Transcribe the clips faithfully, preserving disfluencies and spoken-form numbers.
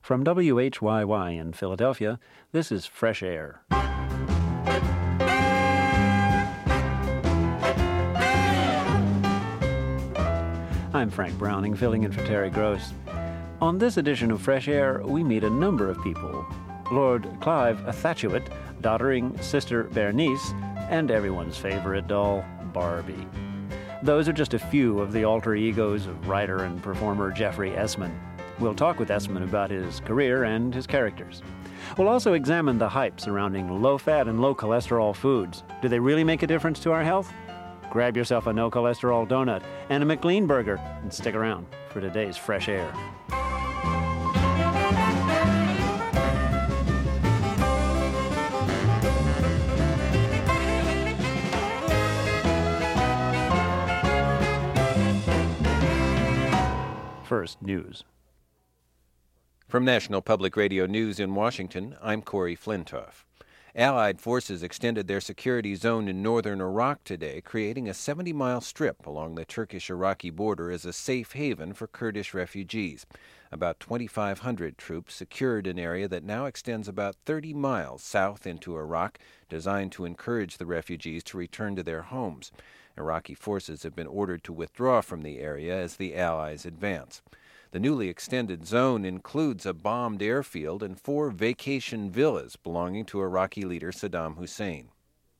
From W H Y Y in Philadelphia, this is Fresh Air. I'm Frank Browning, filling in for Terry Gross. On this edition of Fresh Air, we meet a number of people. Lord Clive Thachewit, doddering Sister Bernice, and everyone's favorite doll, Barbie. Those are just a few of the alter egos of writer and performer Jeffrey Essman. We'll talk with Essman about his career and his characters. We'll also examine the hype surrounding low-fat and low-cholesterol foods. Do they really make a difference to our health? Grab yourself a no-cholesterol donut and a McLean burger and stick around for today's Fresh Air. First, news. From National Public Radio News in Washington, I'm Corey Flintoff. Allied forces extended their security zone in northern Iraq today, creating a seventy-mile strip along the Turkish-Iraqi border as a safe haven for Kurdish refugees. About twenty-five hundred troops secured an area that now extends about thirty miles south into Iraq, designed to encourage the refugees to return to their homes. Iraqi forces have been ordered to withdraw from the area as the Allies advance. The newly extended zone includes a bombed airfield and four vacation villas belonging to Iraqi leader Saddam Hussein.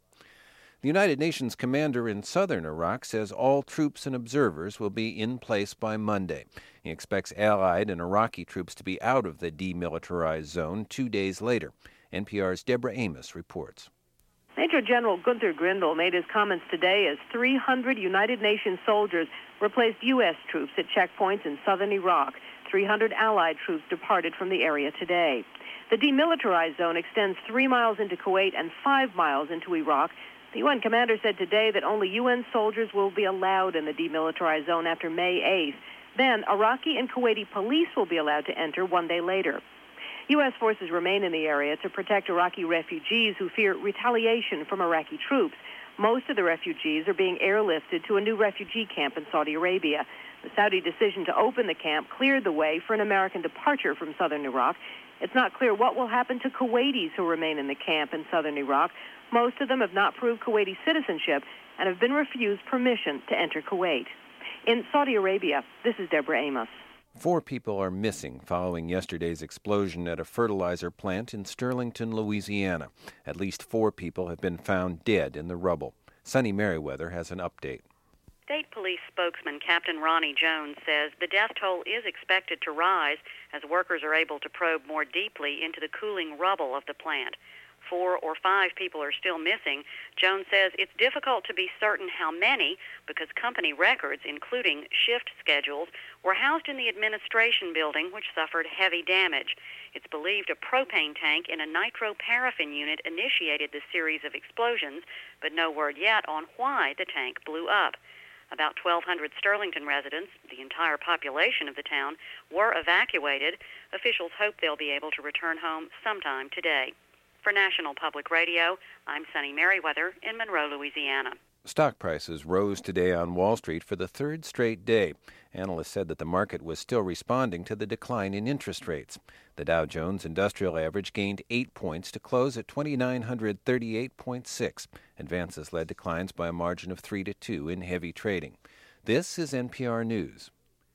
The United Nations commander in southern Iraq says all troops and observers will be in place by Monday. He expects Allied and Iraqi troops to be out of the demilitarized zone two days later. N P R's Deborah Amos reports. Major General Gunther Grindel made his comments today as three hundred United Nations soldiers replaced U S troops at checkpoints in southern Iraq. three hundred Allied troops departed from the area today. The demilitarized zone extends three miles into Kuwait and five miles into Iraq. The U N commander said today that only U N soldiers will be allowed in the demilitarized zone after May eighth. Then Iraqi and Kuwaiti police will be allowed to enter one day later. U S forces remain in the area to protect Iraqi refugees who fear retaliation from Iraqi troops. Most of the refugees are being airlifted to a new refugee camp in Saudi Arabia. The Saudi decision to open the camp cleared the way for an American departure from southern Iraq. It's not clear what will happen to Kuwaitis who remain in the camp in southern Iraq. Most of them have not proved Kuwaiti citizenship and have been refused permission to enter Kuwait. In Saudi Arabia, this is Deborah Amos. Four people are missing following yesterday's explosion at a fertilizer plant in Sterlington, Louisiana. At least four people have been found dead in the rubble. Sunny Merriweather has an update. State Police spokesman Captain Ronnie Jones says the death toll is expected to rise as workers are able to probe more deeply into the cooling rubble of the plant. Four or five people are still missing. Jones says it's difficult to be certain how many because company records, including shift schedules, were housed in the administration building, which suffered heavy damage. It's believed a propane tank in a nitroparaffin unit initiated the series of explosions, but no word yet on why the tank blew up. About twelve hundred Sterlington residents, the entire population of the town, were evacuated. Officials hope they'll be able to return home sometime today. For National Public Radio, I'm Sunny Merriweather in Monroe, Louisiana. Stock prices rose today on Wall Street for the third straight day. Analysts said that the market was still responding to the decline in interest rates. The Dow Jones Industrial Average gained eight points to close at two thousand nine hundred thirty-eight point six. Advances led declines by a margin of three to two in heavy trading. This is N P R News.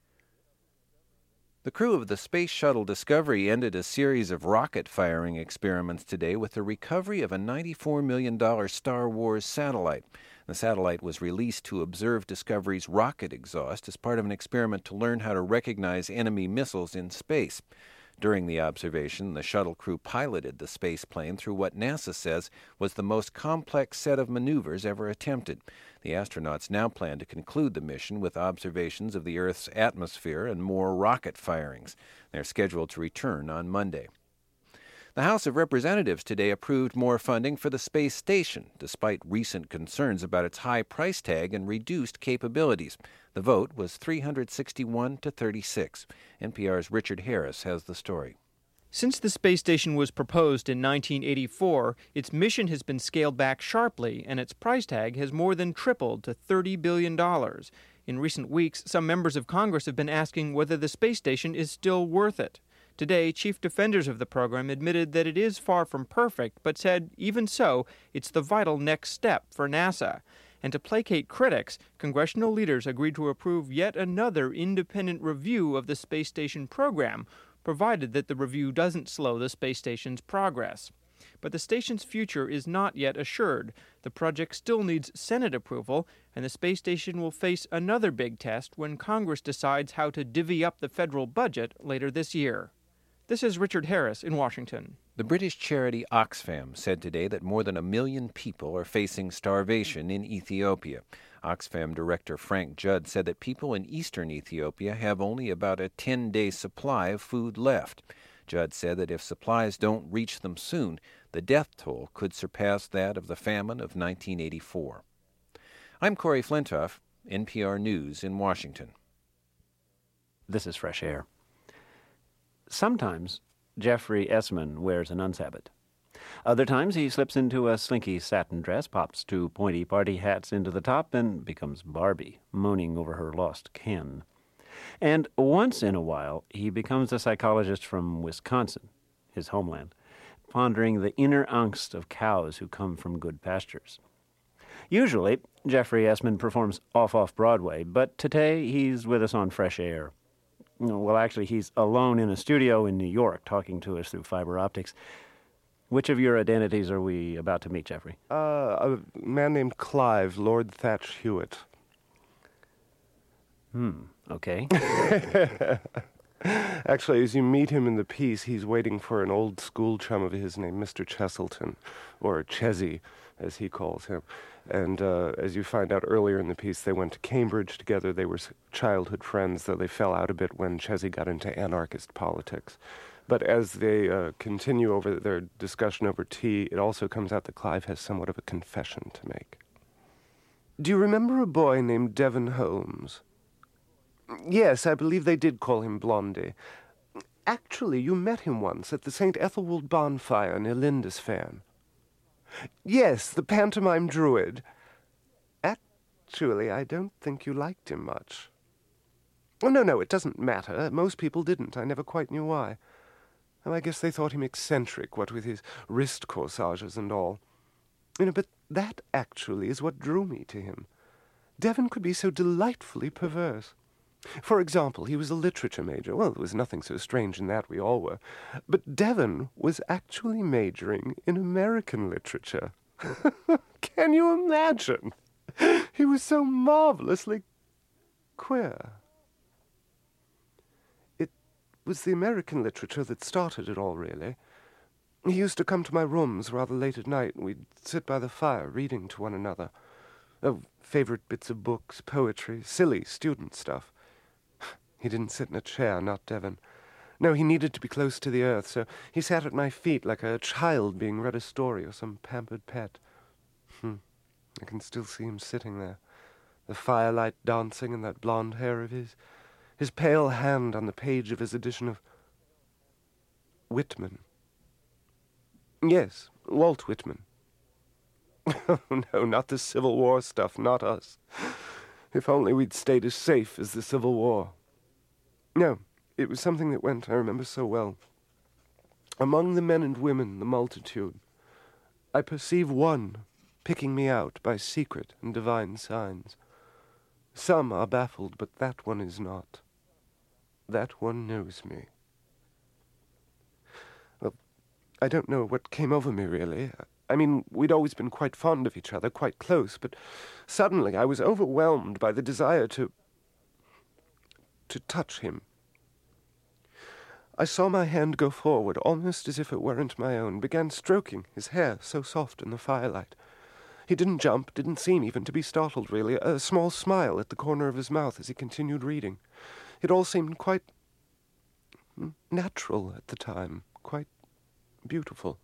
The crew of the Space Shuttle Discovery ended a series of rocket-firing experiments today with the recovery of a ninety-four million dollars Star Wars satellite. The satellite was released to observe Discovery's rocket exhaust as part of an experiment to learn how to recognize enemy missiles in space. During the observation, the shuttle crew piloted the space plane through what NASA says was the most complex set of maneuvers ever attempted. The astronauts now plan to conclude the mission with observations of the Earth's atmosphere and more rocket firings. They're scheduled to return on Monday. The House of Representatives today approved more funding for the space station, despite recent concerns about its high price tag and reduced capabilities. The vote was three hundred sixty-one to thirty-six. N P R's Richard Harris has the story. Since the space station was proposed in nineteen eighty-four, its mission has been scaled back sharply, and its price tag has more than tripled to thirty billion dollars. In recent weeks, some members of Congress have been asking whether the space station is still worth it. Today, chief defenders of the program admitted that it is far from perfect, but said, even so, it's the vital next step for NASA. And to placate critics, congressional leaders agreed to approve yet another independent review of the space station program, provided that the review doesn't slow the space station's progress. But the station's future is not yet assured. The project still needs Senate approval, and the space station will face another big test when Congress decides how to divvy up the federal budget later this year. This is Richard Harris in Washington. The British charity Oxfam said today that more than a million people are facing starvation in Ethiopia. Oxfam Director Frank Judd said that people in eastern Ethiopia have only about a ten-day supply of food left. Judd said that if supplies don't reach them soon, the death toll could surpass that of the famine of nineteen eighty-four. I'm Corey Flintoff, N P R News in Washington. This is Fresh Air. Sometimes Jeffrey Essman wears an unsabbat. Other times he slips into a slinky satin dress, pops two pointy party hats into the top, and becomes Barbie, moaning over her lost Ken. And once in a while he becomes a psychologist from Wisconsin, his homeland, pondering the inner angst of cows who come from good pastures. Usually, Jeffrey Essman performs off-off Broadway, but today he's with us on Fresh Air. Well, actually, he's alone in a studio in New York talking to us through fiber optics. Which of your identities are we about to meet, Jeffrey? Uh, a man named Clive, Lord Thatch Hewitt. Hmm, okay. Actually, as you meet him in the piece, he's waiting for an old school chum of his named Mister Cheselton, or Chesy, as he calls him. And uh, as you find out earlier in the piece, they went to Cambridge together. They were childhood friends, though they fell out a bit when Chesy got into anarchist politics. But as they uh, continue over their discussion over tea, it also comes out that Clive has somewhat of a confession to make. Do you remember a boy named Devon Holmes? Yes, I believe they did call him Blondie. Actually, you met him once at the Saint Ethelwold bonfire near Lindisfarne. Yes, the pantomime druid. Actually, I don't think you liked him much. Oh, no, no, it doesn't matter. Most people didn't. I never quite knew why. Oh, I guess they thought him eccentric, what with his wrist corsages and all. You know, but that actually is what drew me to him. Devon could be so delightfully perverse. For example, he was a literature major. Well, there was nothing so strange in that, we all were. But Devon was actually majoring in American literature. Can you imagine? He was so marvelously queer. It was the American literature that started it all, really. He used to come to my rooms rather late at night, and we'd sit by the fire reading to one another. Oh, favorite bits of books, poetry, silly student stuff. He didn't sit in a chair, not Devon. No, he needed to be close to the earth, so he sat at my feet like a child being read a story or some pampered pet. Hmm. I can still see him sitting there, the firelight dancing in that blonde hair of his, his pale hand on the page of his edition of Whitman. Yes, Walt Whitman. Oh, no, not the Civil War stuff, not us. If only we'd stayed as safe as the Civil War. No, it was something that went, I remember so well. Among the men and women, the multitude, I perceive one picking me out by secret and divine signs. Some are baffled, but that one is not. That one knows me. Well, I don't know what came over me, really. I mean, we'd always been quite fond of each other, quite close, but suddenly I was overwhelmed by the desire to... to touch him. I saw my hand go forward, almost as if it weren't my own, began stroking his hair so soft in the firelight. He didn't jump, didn't seem even to be startled, really, a small smile at the corner of his mouth as he continued reading. It all seemed quite natural at the time, quite beautiful.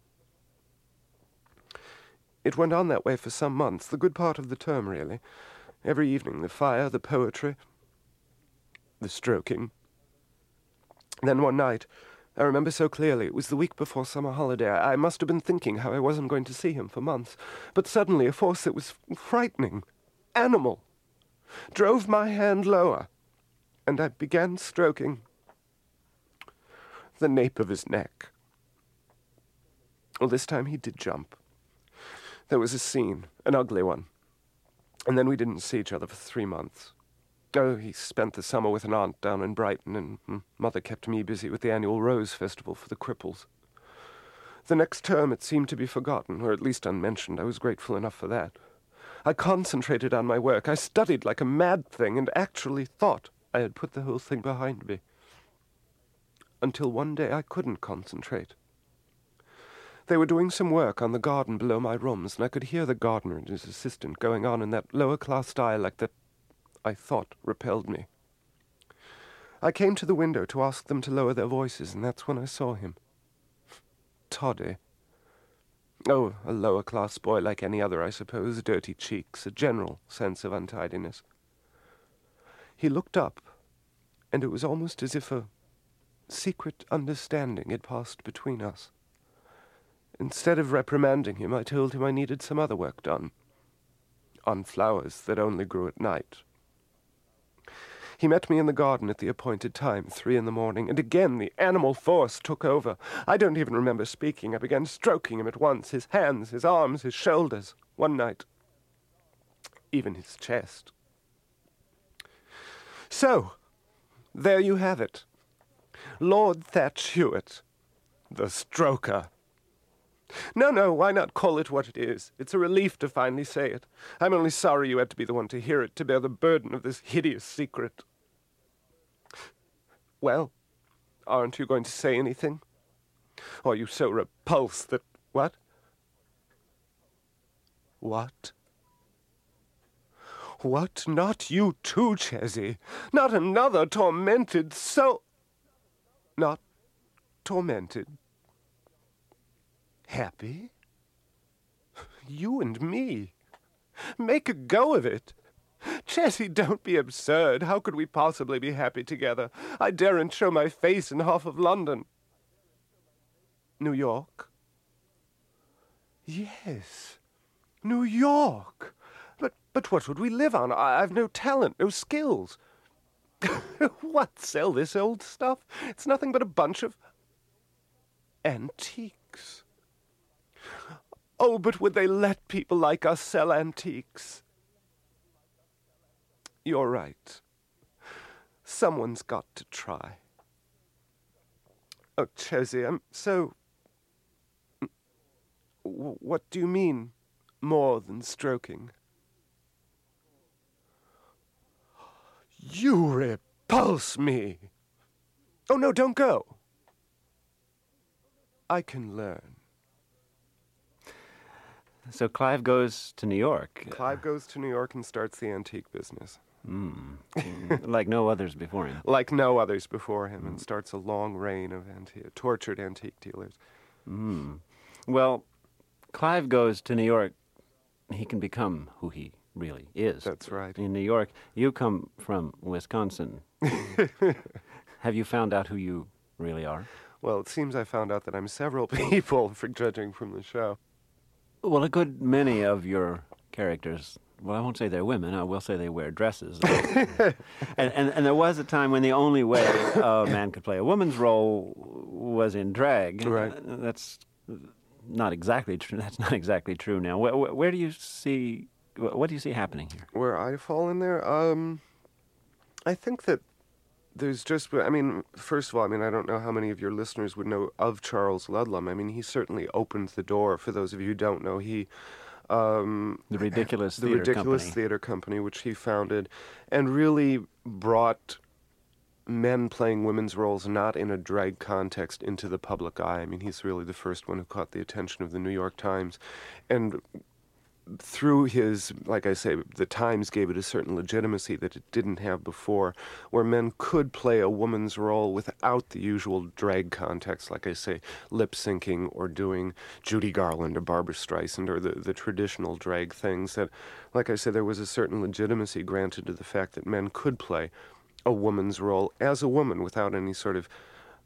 It went on that way for some months, the good part of the term, really. Every evening, the fire, the poetry, the stroking. Then one night, I remember so clearly, it was the week before summer holiday. I must have been thinking how I wasn't going to see him for months. But suddenly a force that was frightening, animal, drove my hand lower, and I began stroking the nape of his neck. Well, this time he did jump. There was a scene, an ugly one. And then we didn't see each other for three months. Oh, he spent the summer with an aunt down in Brighton, and mm, Mother kept me busy with the annual Rose Festival for the cripples. The next term it seemed to be forgotten, or at least unmentioned. I was grateful enough for that. I concentrated on my work. I studied like a mad thing, and actually thought I had put the whole thing behind me. Until one day I couldn't concentrate. They were doing some work on the garden below my rooms, and I could hear the gardener and his assistant going on in that lower-class dialect that I thought repelled me. I came to the window to ask them to lower their voices, and that's when I saw him. Toddy. Oh, a lower-class boy like any other, I suppose, dirty cheeks, a general sense of untidiness. He looked up, and it was almost as if a secret understanding had passed between us. Instead of reprimanding him, I told him I needed some other work done, on flowers that only grew at night. He met me in the garden at the appointed time, three in the morning, and again the animal force took over. I don't even remember speaking. I began stroking him at once, his hands, his arms, his shoulders, one night, even his chest. So, there you have it. Lord Thatch Hewitt, the stroker. No, no, why not call it what it is? It's a relief to finally say it. I'm only sorry you had to be the one to hear it, to bear the burden of this hideous secret. Well, aren't you going to say anything? Or are you so repulsed that... What? What? What? Not you too, Chessie. Not another tormented soul. Not tormented. Happy? You and me. Make a go of it. Chessie, don't be absurd. How could we possibly be happy together? I daren't show my face in half of London. New York? Yes, New York. But but what would we live on? I, I've no talent, no skills. What, sell this old stuff? It's nothing but a bunch of antiques. Oh, but would they let people like us sell antiques? You're right. Someone's got to try. Oh, Chessie, I'm so... What do you mean, more than stroking? You repulse me. Oh, no, don't go. I can learn. So Clive goes to New York. Clive goes to New York and starts the antique business. Mm. Like no others before him. Like no others before him, and starts a long reign of antique, tortured antique dealers. Mm. Well, Clive goes to New York. He can become who he really is. That's right. In New York, you come from Wisconsin. Have you found out who you really are? Well, it seems I found out that I'm several people, for judging from the show. Well, a good many of your characters, well, I won't say they're women, I will say they wear dresses. and, and and there was a time when the only way a man could play a woman's role was in drag. Right. Uh, that's not exactly true. That's not exactly true now. Where, where do you see, what do you see happening here? Where I fall in there? Um, I think that there's just, I mean, first of all, I mean, I don't know how many of your listeners would know of Charles Ludlam. I mean, he certainly opened the door. For those of you who don't know, he... Um, the Ridiculous the Theater Ridiculous Company. Theater Company, which he founded, and really brought men playing women's roles not in a drag context into the public eye. I mean, he's really the first one who caught the attention of the New York Times. And through his, like I say, the Times gave it a certain legitimacy that it didn't have before, where men could play a woman's role without the usual drag context, like I say, lip-syncing or doing Judy Garland or Barbra Streisand or the, the traditional drag things. That, like I said, there was a certain legitimacy granted to the fact that men could play a woman's role as a woman without any sort of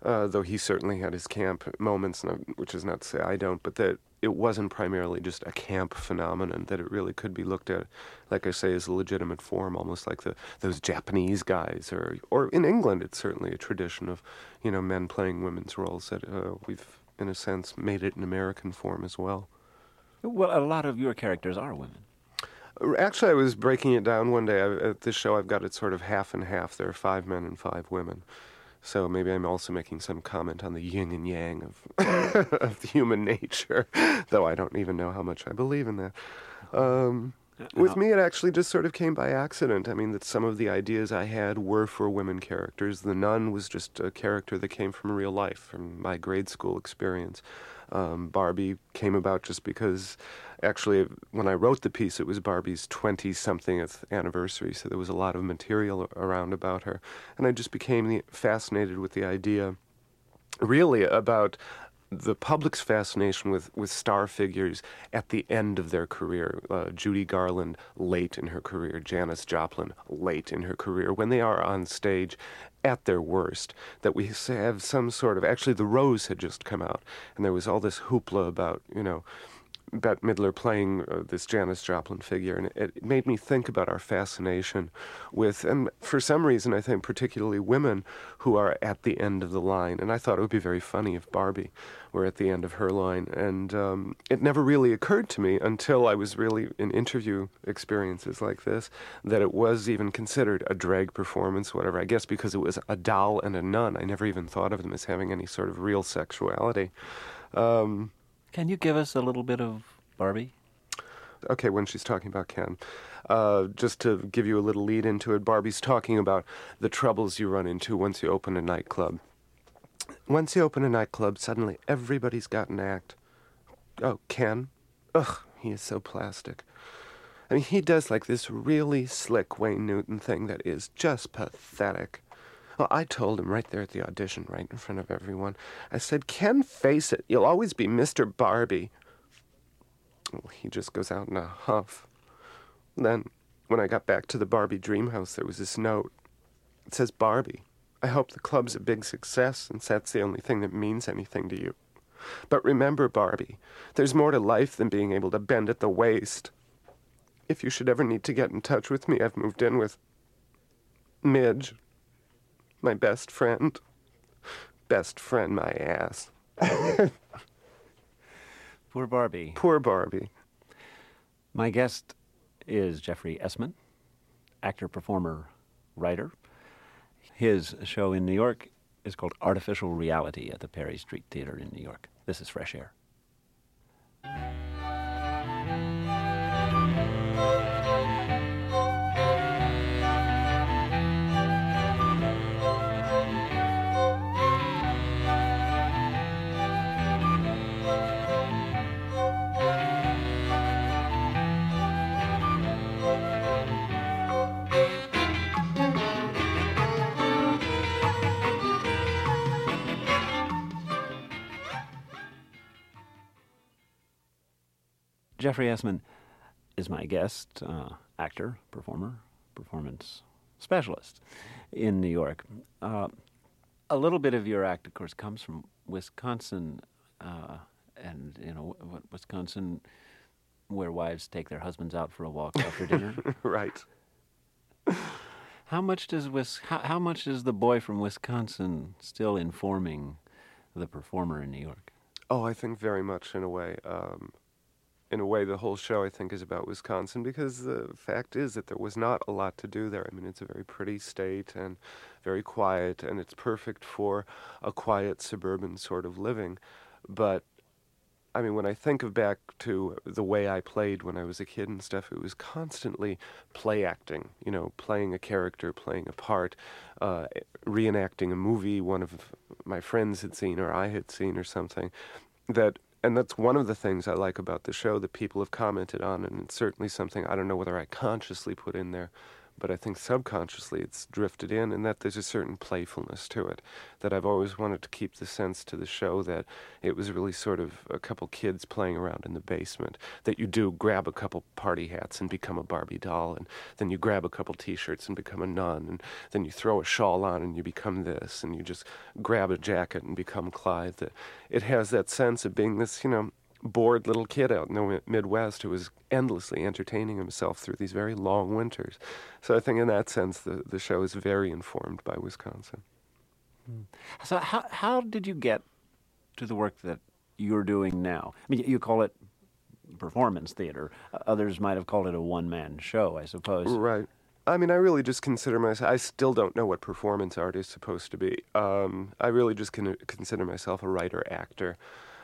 uh, though he certainly had his camp moments, which is not to say I don't, but that it wasn't primarily just a camp phenomenon, that it really could be looked at, like I say, as a legitimate form, almost like the those Japanese guys, or or in England, it's certainly a tradition of, you know, men playing women's roles that uh, we've, in a sense, made it an American form as well. Well, a lot of your characters are women. Actually, I was breaking it down one day. I, at this show, I've got it sort of half and half. There are five men and five women. So maybe I'm also making some comment on the yin and yang of of human nature, though I don't even know how much I believe in that. Um, with me, it actually just sort of came by accident. I mean, that some of the ideas I had were for women characters. The nun was just a character that came from real life, from my grade school experience. Um, Barbie came about just because, actually, when I wrote the piece, it was Barbie's twenty-somethingth anniversary, so there was a lot of material around about her. And I just became fascinated with the idea, really, about the public's fascination with, with star figures at the end of their career. Uh, Judy Garland, late in her career. Janis Joplin, late in her career. When they are on stage at their worst, that we have some sort of... Actually, The Rose had just come out, and there was all this hoopla about, you know, Bette Midler playing uh, this Janis Joplin figure, and it, it made me think about our fascination with, and for some reason, I think particularly women who are at the end of the line. And I thought it would be very funny if Barbie were at the end of her line. And um, it never really occurred to me until I was really in interview experiences like this that it was even considered a drag performance, whatever. I guess because it was a doll and a nun. I never even thought of them as having any sort of real sexuality. Um... Can you give us a little bit of Barbie? Okay, when she's talking about Ken. Uh, just to give you a little lead into it, Barbie's talking about the troubles you run into once you open a nightclub. Once you open a nightclub, suddenly everybody's got an act. Oh, Ken? Ugh, he is so plastic. I mean, he does like this really slick Wayne Newton thing that is just pathetic. Well, I told him right there at the audition, right in front of everyone, I said, Ken, face it, you'll always be Mister Barbie. Well, he just goes out in a huff. Then, when I got back to the Barbie dream house, there was this note. It says, Barbie, I hope the club's a big success, since that's the only thing that means anything to you. But remember, Barbie, there's more to life than being able to bend at the waist. If you should ever need to get in touch with me, I've moved in with Midge. My best friend. Best friend, my ass. Poor Barbie. Poor Barbie. My guest is Jeffrey Essman, actor, performer, writer. His show in New York is called Artificial Reality at the Perry Street Theater in New York. This is Fresh Air. Jeffrey Essman is my guest, uh, actor, performer, performance specialist in New York. Uh, a little bit of your act, of course, comes from Wisconsin, uh, and, you know, Wisconsin, where wives take their husbands out for a walk after dinner. Right. How much does Wis- how, how much is the boy from Wisconsin still informing the performer in New York? Oh, I think very much in a way. Um, in a way, the whole show, I think, is about Wisconsin, because the fact is that there was not a lot to do there. I mean, it's a very pretty state and very quiet, and it's perfect for a quiet suburban sort of living. But, I mean, when I think of back to the way I played when I was a kid and stuff, it was constantly play acting, you know, playing a character, playing a part, uh, reenacting a movie one of my friends had seen or I had seen or something. That And that's one of the things I like about the show that people have commented on, and it's certainly something, I don't know whether I consciously put in there, but I think subconsciously it's drifted in, and that there's a certain playfulness to it, that I've always wanted to keep the sense to the show that it was really sort of a couple kids playing around in the basement, that you do grab a couple party hats and become a Barbie doll, and then you grab a couple T-shirts and become a nun, and then you throw a shawl on and you become this, and you just grab a jacket and become Clive. That it has that sense of being this, you know, bored little kid out in the Midwest who was endlessly entertaining himself through these very long winters. So I think in that sense the, the show is very informed by Wisconsin. So how how did you get to the work that you're doing now? I mean, you call it performance theater. Others might have called it a one-man show, I suppose. Right. I mean, I really just consider myself, I still don't know what performance art is supposed to be. Um, I really just can consider myself a writer-actor.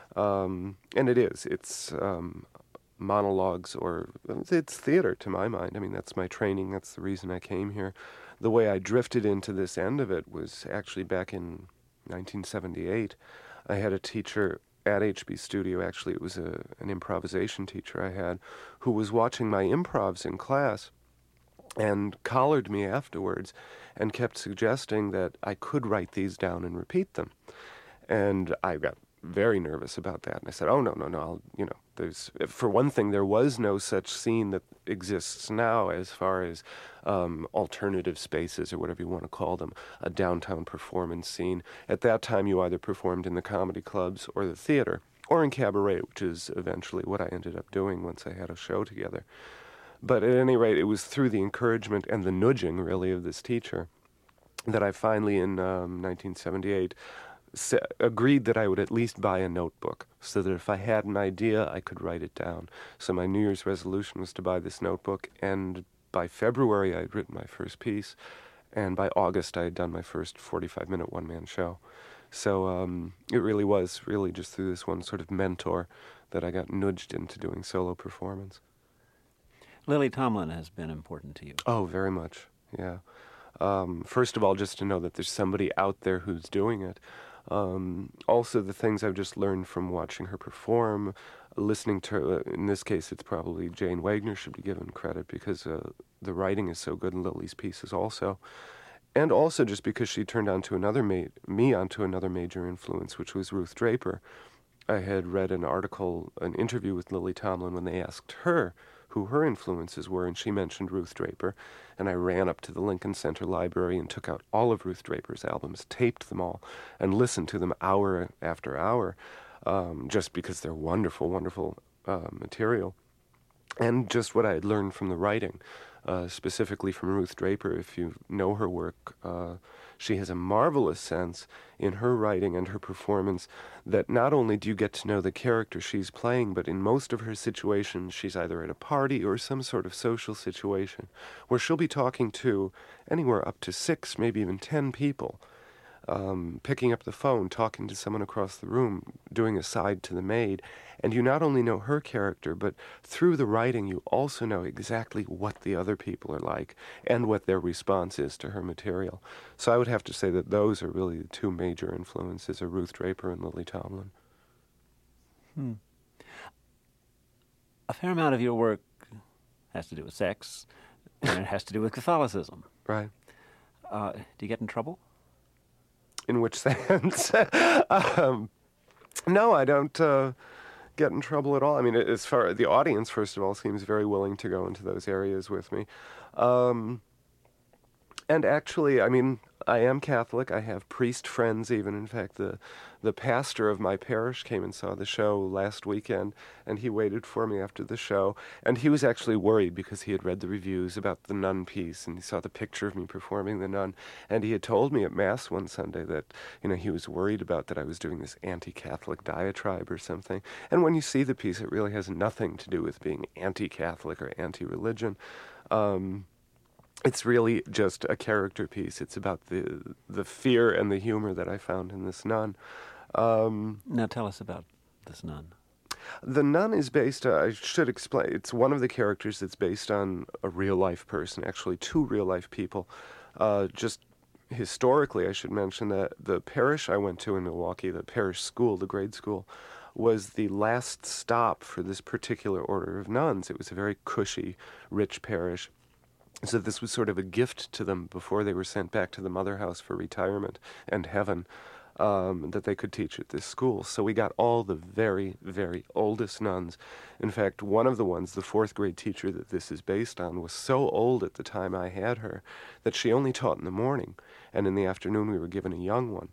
Um, and it is. It's um, monologues, or it's theater to my mind. I mean, that's my training. That's the reason I came here. The way I drifted into this end of it was actually back in nineteen seventy-eight. I had a teacher at H B Studio. Actually, it was a, an improvisation teacher I had who was watching my improvs in class and collared me afterwards and kept suggesting that I could write these down and repeat them. And I got very nervous about that. And I said, oh, no, no, no, I'll, you know, there's, for one thing, there was no such scene that exists now as far as um, alternative spaces, or whatever you want to call them, a downtown performance scene. At that time, you either performed in the comedy clubs or the theater, or in cabaret, which is eventually what I ended up doing once I had a show together. But at any rate, it was through the encouragement and the nudging, really, of this teacher that I finally, in um, nineteen seventy-eight, sa- agreed that I would at least buy a notebook, so that if I had an idea, I could write it down. So my New Year's resolution was to buy this notebook, and by February, I had written my first piece, and by August, I had done my first forty-five minute one-man show. So um, it really was really just through this one sort of mentor that I got nudged into doing solo performance. Lily Tomlin has been important to you. Oh, very much, yeah. Um, first of all, just to know that there's somebody out there who's doing it. Um, also, the things I've just learned from watching her perform, listening to her, in this case, it's probably Jane Wagner should be given credit, because uh, the writing is so good in Lily's pieces also. And also just because she turned onto another ma- me onto another major influence, which was Ruth Draper. I had read an article, an interview with Lily Tomlin when they asked her who her influences were, and she mentioned Ruth Draper. And I ran up to the Lincoln Center Library and took out all of Ruth Draper's albums, taped them all, and listened to them hour after hour, um, just because they're wonderful, wonderful uh, material. And just what I had learned from the writing, uh, specifically from Ruth Draper. If you know her work, uh, she has a marvelous sense in her writing and her performance that not only do you get to know the character she's playing, but in most of her situations, she's either at a party or some sort of social situation where she'll be talking to anywhere up to six, maybe even ten people, um, picking up the phone, talking to someone across the room, doing a side to the maid. And you not only know her character, but through the writing, you also know exactly what the other people are like and what their response is to her material. So I would have to say that those are really the two major influences of Ruth Draper and Lily Tomlin. Hmm. A fair amount of your work has to do with sex, and it has to do with Catholicism. Right. Uh, do you get in trouble? In which sense? um, no, I don't uh, get in trouble at all. I mean, as far the audience, first of all, seems very willing to go into those areas with me. Um, and actually, I mean, I am Catholic. I have priest friends even. In fact, the the pastor of my parish came and saw the show last weekend, and he waited for me after the show. And he was actually worried because he had read the reviews about the nun piece, and he saw the picture of me performing the nun. And he had told me at Mass one Sunday that, you know, he was worried about that I was doing this anti-Catholic diatribe or something. And when you see the piece, it really has nothing to do with being anti-Catholic or anti-religion. Um... It's really just a character piece. It's about the the fear and the humor that I found in this nun. Um, now tell us about this nun. The nun is based, uh, I should explain, it's one of the characters that's based on a real-life person, actually two real-life people. Uh, just historically, I should mention that the parish I went to in Milwaukee, the parish school, the grade school, was the last stop for this particular order of nuns. It was a very cushy, rich parish. So this was sort of a gift to them before they were sent back to the mother house for retirement and heaven, um, that they could teach at this school. So we got all the very, very oldest nuns. In fact, one of the ones, the fourth grade teacher that this is based on, was so old at the time I had her that she only taught in the morning, and in the afternoon we were given a young one.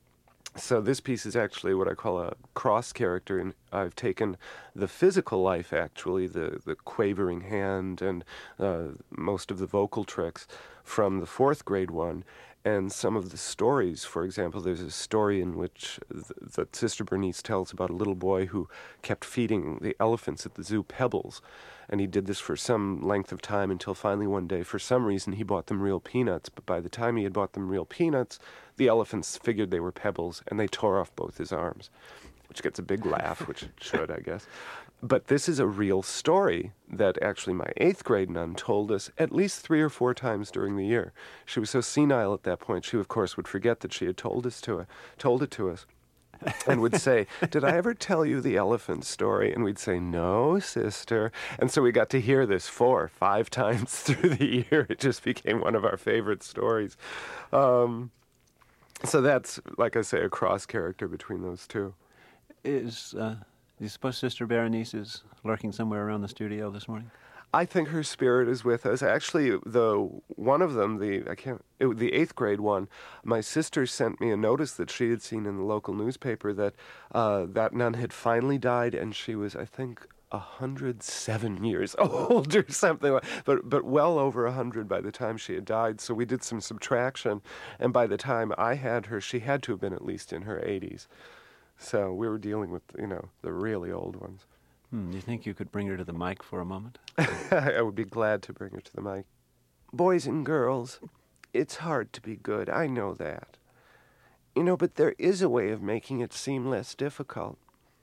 So this piece is actually what I call a cross character, and I've taken the physical life, actually, the, the quavering hand and uh, most of the vocal tricks from the fourth grade one, and some of the stories. For example, there's a story in which th- that Sister Bernice tells about a little boy who kept feeding the elephants at the zoo pebbles, and he did this for some length of time until finally one day, for some reason, he bought them real peanuts, but by the time he had bought them real peanuts, the elephants figured they were pebbles, and they tore off both his arms, which gets a big laugh, which it should, I guess. But this is a real story that actually my eighth grade nun told us at least three or four times during the year. She was so senile at that point, she, of course, would forget that she had told us to, told it to us, and would say, "Did I ever tell you the elephant story?" And we'd say, "No, sister." And so we got to hear this four, five times through the year. It just became one of our favorite stories. Um... So that's, like I say, a cross character between those two. Is, uh, do you suppose Sister Berenice is lurking somewhere around the studio this morning? I think her spirit is with us. Actually, the one of them, the I can't, it, the eighth grade one, my sister sent me a notice that she had seen in the local newspaper that uh, that nun had finally died, and she was, I think, one hundred seven years old or something, like, but but well over one hundred by the time she had died. So we did some subtraction, and by the time I had her, she had to have been at least in her eighties. So we were dealing with, you know, the really old ones. Hmm, do you think you could bring her to the mic for a moment? I would be glad to bring her to the mic. Boys and girls, it's hard to be good, I know that. You know, but there is a way of making it seem less difficult.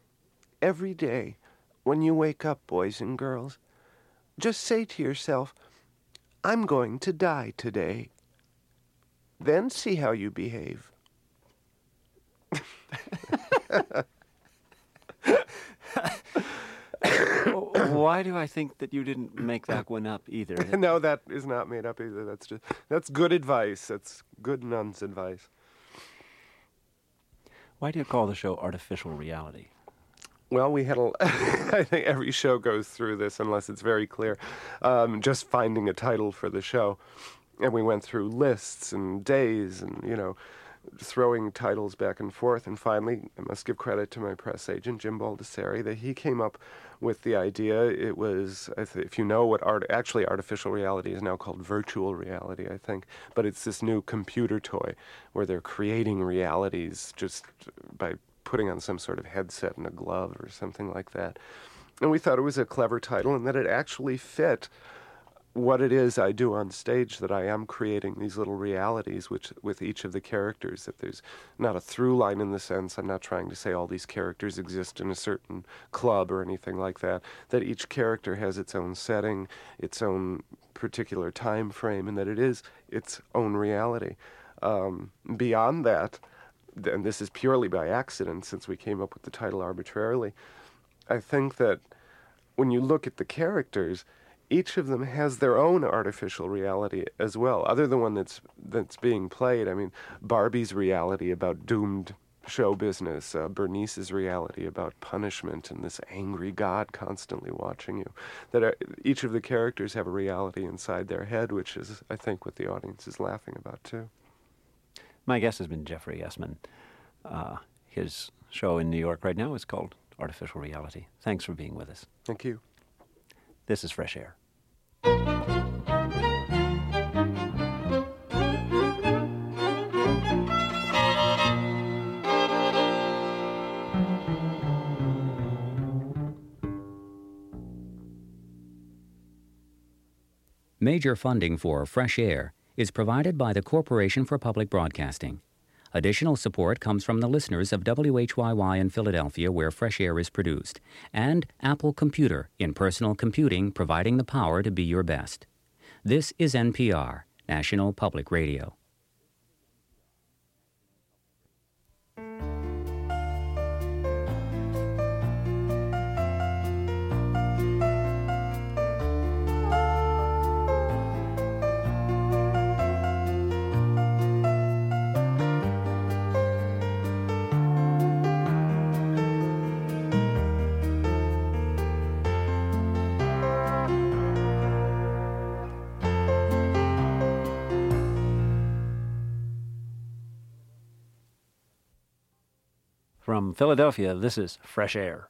Every day, when you wake up, boys and girls, just say to yourself, "I'm going to die today." Then see how you behave. Why do I think that you didn't make that one up either? No, that is not made up either. That's just that's good advice. That's good nun's advice. Why do you call the show Artificial Reality? Well, we had a... I think every show goes through this unless it's very clear. Um, just finding a title for the show. And we went through lists and days and, you know, throwing titles back and forth. And finally, I must give credit to my press agent, Jim Baldessari, that he came up with the idea. It was, if you know what art, actually artificial reality is now called virtual reality, I think. But it's this new computer toy where they're creating realities just by putting on some sort of headset and a glove or something like that. And we thought it was a clever title and that it actually fit what it is I do on stage, that I am creating these little realities which with each of the characters, that there's not a through line in the sense, I'm not trying to say all these characters exist in a certain club or anything like that, that each character has its own setting, its own particular time frame, and that it is its own reality. Um, beyond that, and this is purely by accident since we came up with the title arbitrarily, I think that when you look at the characters, each of them has their own artificial reality as well, other than one that's that's being played. I mean, Barbie's reality about doomed show business, uh, Bernice's reality about punishment and this angry God constantly watching you. That uh, each of the characters have a reality inside their head, which is, I think, what the audience is laughing about, too. My guest has been Jeffrey Essman. Uh, his show in New York right now is called Artificial Reality. Thanks for being with us. Thank you. This is Fresh Air. Major funding for Fresh Air is provided by the Corporation for Public Broadcasting. Additional support comes from the listeners of W H Y Y in Philadelphia, where Fresh Air is produced, and Apple Computer in personal computing, providing the power to be your best. This is N P R, National Public Radio. From Philadelphia, this is Fresh Air.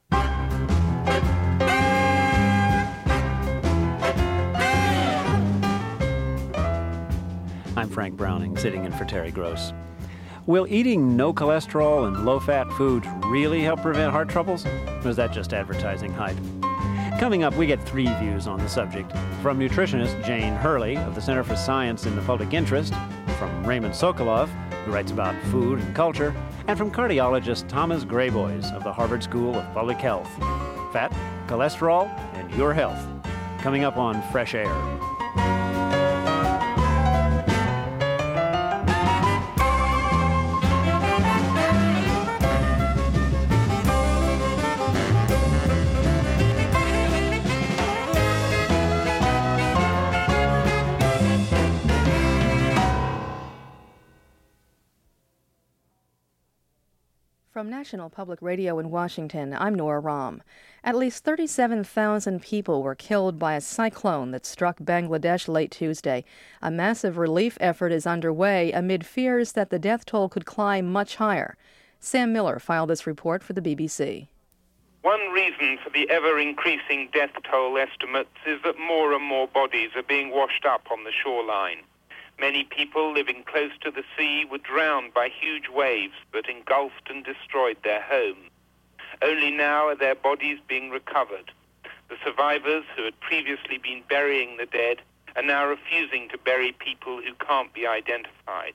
I'm Frank Browning, sitting in for Terry Gross. Will eating no cholesterol and low-fat foods really help prevent heart troubles? Or is that just advertising hype? Coming up, we get three views on the subject. From nutritionist Jane Hurley of the Center for Science in the Public Interest, from Raymond Sokolov, who writes about food and culture, and from cardiologist Thomas Grayboys of the Harvard School of Public Health. Fat, cholesterol, and your health. Coming up on Fresh Air. From National Public Radio in Washington, I'm Nora Rahm. At least thirty-seven thousand people were killed by a cyclone that struck Bangladesh late Tuesday. A massive relief effort is underway amid fears that the death toll could climb much higher. Sam Miller filed this report for the B B C. One reason for the ever-increasing death toll estimates is that more and more bodies are being washed up on the shoreline. Many people living close to the sea were drowned by huge waves that engulfed and destroyed their homes. Only now are their bodies being recovered. The survivors, who had previously been burying the dead, are now refusing to bury people who can't be identified.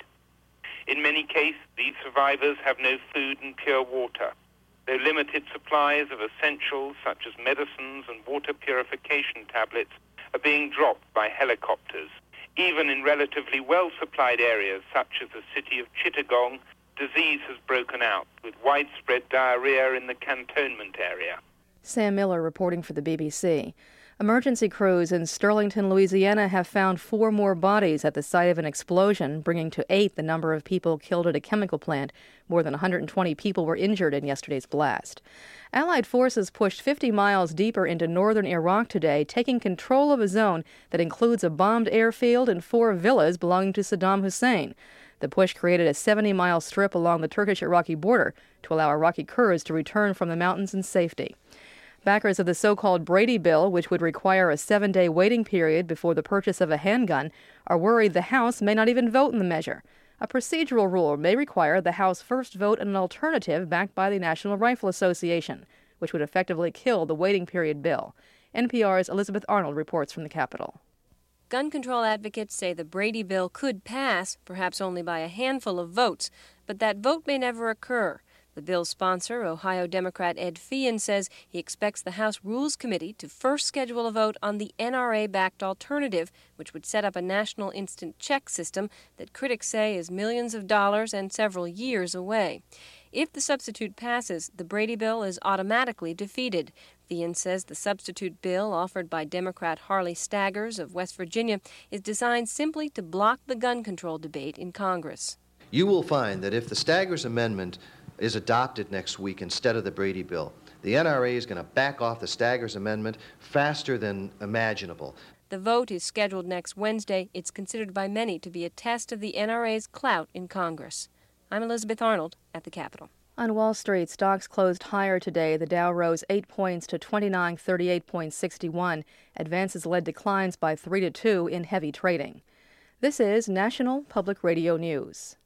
In many cases, these survivors have no food and pure water. Their limited supplies of essentials such as medicines and water purification tablets are being dropped by helicopters. Even in relatively well-supplied areas such as the city of Chittagong, disease has broken out, with widespread diarrhea in the cantonment area. Sam Miller reporting for the B B C. Emergency crews in Sterlington, Louisiana have found four more bodies at the site of an explosion, bringing to eight the number of people killed at a chemical plant. More than one hundred twenty people were injured in yesterday's blast. Allied forces pushed fifty miles deeper into northern Iraq today, taking control of a zone that includes a bombed airfield and four villas belonging to Saddam Hussein. The push created a seventy-mile strip along the Turkish-Iraqi border to allow Iraqi Kurds to return from the mountains in safety. Backers of the so-called Brady Bill, which would require a seven-day waiting period before the purchase of a handgun, are worried the House may not even vote in the measure. A procedural rule may require the House first vote on an alternative backed by the National Rifle Association, which would effectively kill the waiting period bill. N P R's Elizabeth Arnold reports from the Capitol. Gun control advocates say the Brady Bill could pass, perhaps only by a handful of votes, but that vote may never occur. The bill's sponsor, Ohio Democrat Ed Feehan, says he expects the House Rules Committee to first schedule a vote on the N R A-backed alternative, which would set up a national instant check system that critics say is millions of dollars and several years away. If the substitute passes, the Brady Bill is automatically defeated. Feehan says the substitute bill offered by Democrat Harley Staggers of West Virginia is designed simply to block the gun control debate in Congress. You will find that if the Staggers Amendment is adopted next week instead of the Brady Bill, the N R A is going to back off the Staggers Amendment faster than imaginable. The vote is scheduled next Wednesday. It's considered by many to be a test of the N R A's clout in Congress. I'm Elizabeth Arnold at the Capitol. On Wall Street, stocks closed higher today. The Dow rose eight points to twenty-nine thirty-eight point six one. Advances led declines by three to two in heavy trading. This is National Public Radio News.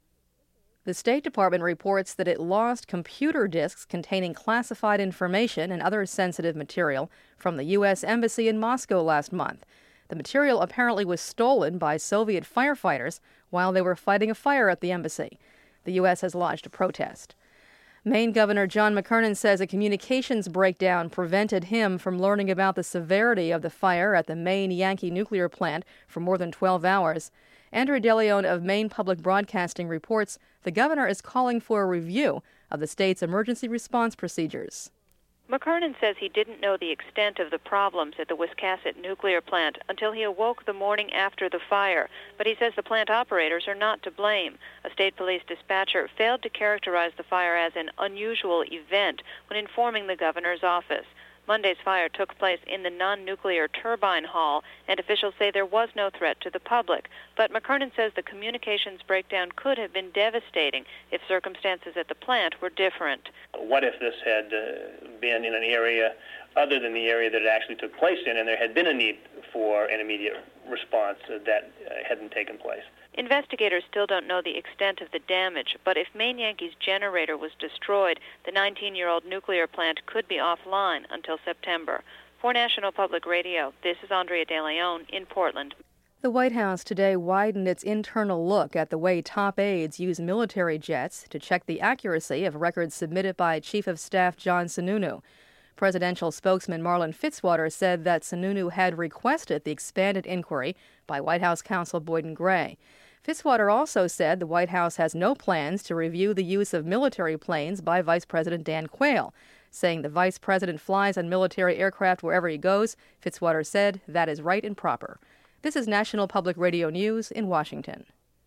The State Department reports that it lost computer disks containing classified information and other sensitive material from the U S Embassy in Moscow last month. The material apparently was stolen by Soviet firefighters while they were fighting a fire at the embassy. The U S has lodged a protest. Maine Governor John McKernan says a communications breakdown prevented him from learning about the severity of the fire at the Maine Yankee nuclear plant for more than twelve hours. Andrew DeLeon of Maine Public Broadcasting reports the governor is calling for a review of the state's emergency response procedures. McKernan says he didn't know the extent of the problems at the Wiscasset nuclear plant until he awoke the morning after the fire. But he says the plant operators are not to blame. A state police dispatcher failed to characterize the fire as an unusual event when informing the governor's office. Monday's fire took place in the non-nuclear turbine hall, and officials say there was no threat to the public. But McKernan says the communications breakdown could have been devastating if circumstances at the plant were different. What if this had uh, been in an area other than the area that it actually took place in, and there had been a need for an immediate response uh, that uh, hadn't taken place? Investigators still don't know the extent of the damage, but if Maine Yankee's generator was destroyed, the nineteen-year-old nuclear plant could be offline until September. For National Public Radio, this is Andrea De Leon in Portland. The White House today widened its internal look at the way top aides use military jets to check the accuracy of records submitted by Chief of Staff John Sununu. Presidential spokesman Marlin Fitzwater said that Sununu had requested the expanded inquiry by White House counsel Boyden Gray. Fitzwater also said the White House has no plans to review the use of military planes by Vice President Dan Quayle. Saying the vice president flies on military aircraft wherever he goes, Fitzwater said that is right and proper. This is National Public Radio News in Washington.